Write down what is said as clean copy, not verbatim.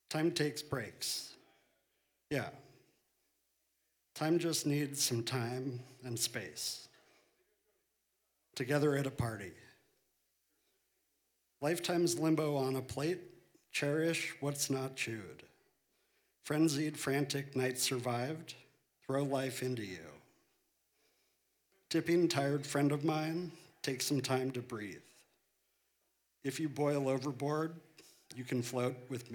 Time takes breaks. Yeah, time just needs some time and space. Together at a party. Lifetime's limbo on a plate. Cherish what's not chewed. Frenzied, frantic nights survived. Throw life into you. Tipping, tired friend of mine, take some time to breathe. If you boil overboard, you can float with me.